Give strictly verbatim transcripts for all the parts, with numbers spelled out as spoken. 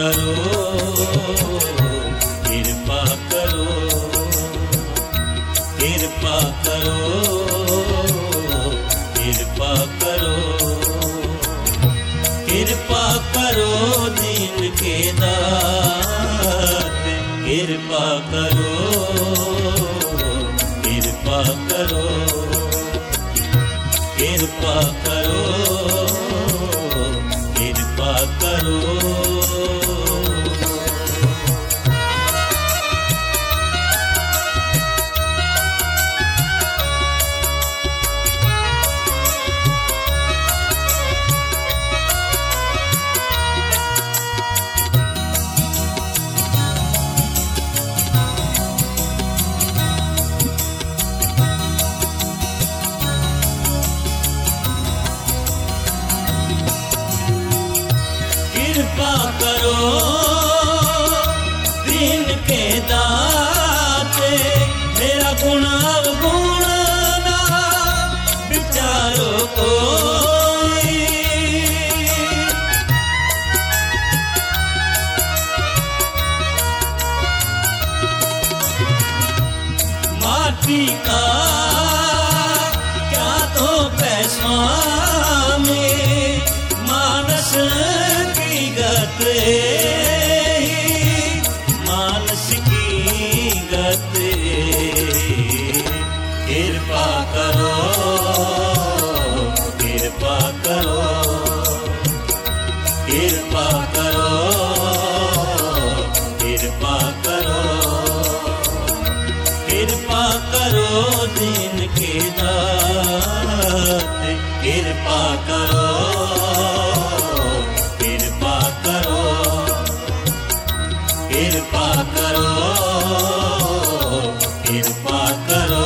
करो कृपा करो कृपा करो कृपा करो कृपा करो दीन के दाते कृपा करो कृपा करो कृपा करो कृपा करो। कृपा करो दीन के दाते मेरा गुण अवगुण ना विचारो कोई माटी का क्या तो पैसा में मानस गत मानस की गत कृपा करो कृपा करो कृपा करो कृपा करो कृपा करो दीन के दाते कृपा करो कृपा करो कृपा करो कृपा करो।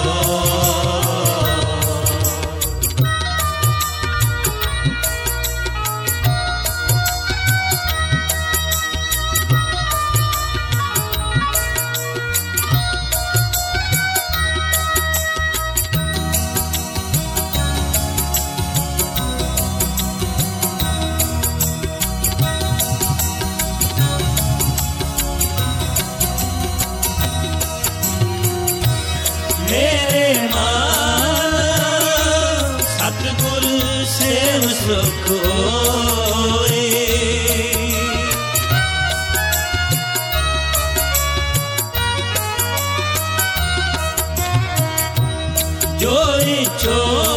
मेरे मान सतगुरु सेव सुख होए जो इच्छो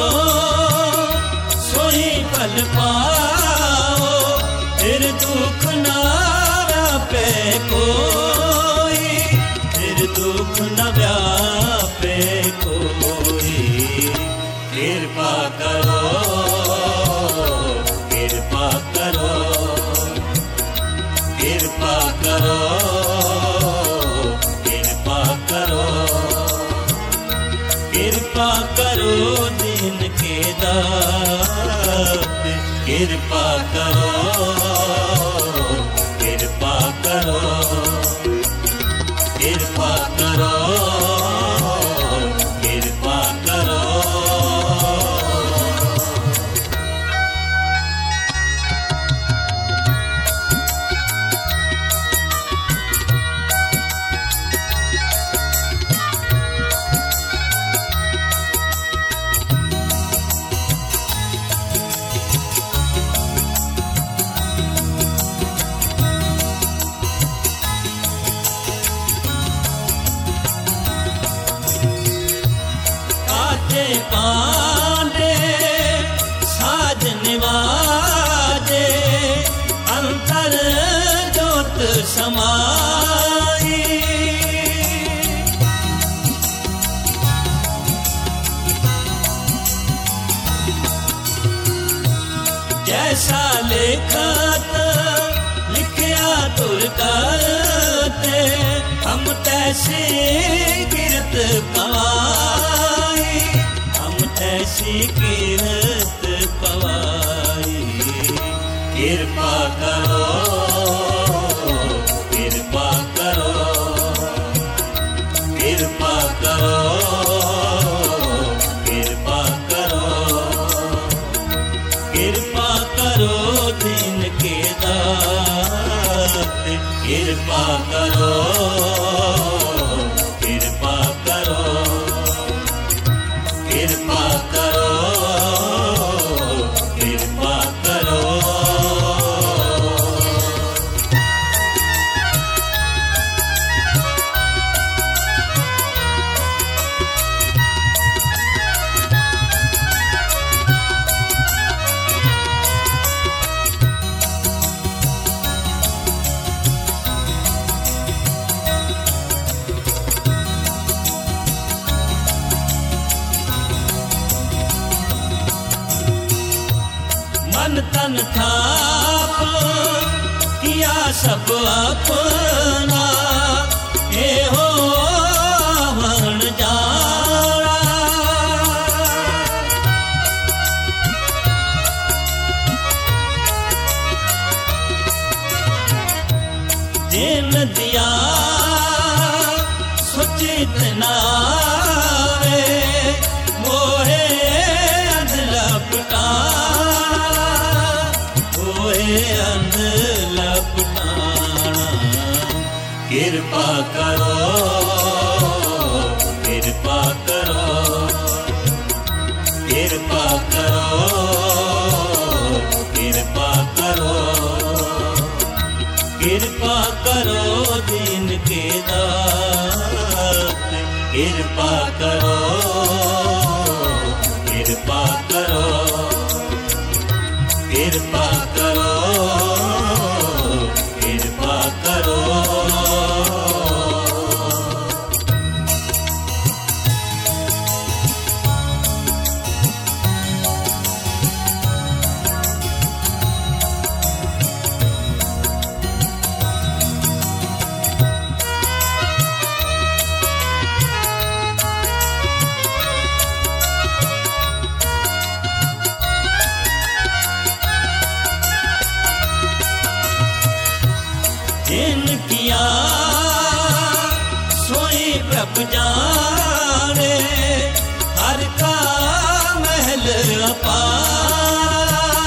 सोई फल पाओ फिर दुख ना व्यापे कोई फिर दुख न व्यापे कोई कृपा करो कृपा करो कृपा करो कृपा करो कृपा करो दीन के दाते कृपा करो कृपा करो कृपा करो कृपा करो। पांडे साज निवाजे अंतर जोत समाई जैसा लेखत लिखया तुर करते हम तैसे गिरत पाई ऐसी कीरत पवाई कृपा करो कृपा करो कृपा करो कृपा करो कृपा करो दिन के दाते कृपा करो कृपा करो कृपा करो कृपा करो। मन तन थाप किया सब अपना, हे हो वण जाना। जिन दिया सुचित नावे, मोहे अंध लपटा अंध लपटाना। कृपा करो कृपा करो कृपा करो कृपा करो कृपा करो दिन के दाते। कृपा करो कृपा करो कृपा करो कृपा करो। जिन किया सोई प्रभ जाने, हर का महल अपार।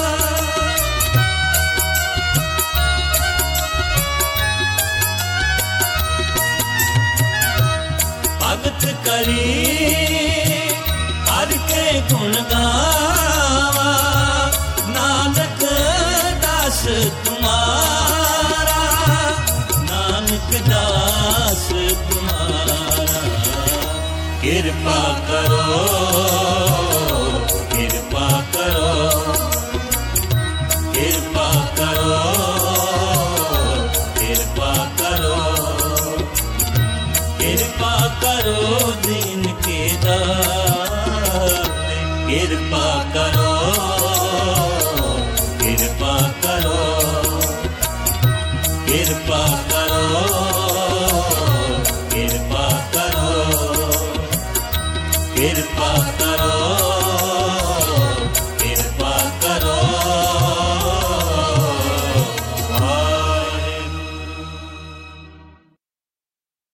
भगत करी हर के गुण गावा, नानक दास तुम्हारा नानक दास तुम्हारा। कृपा करो कृपा करो कृपा करो कृपा करो कृपा करो।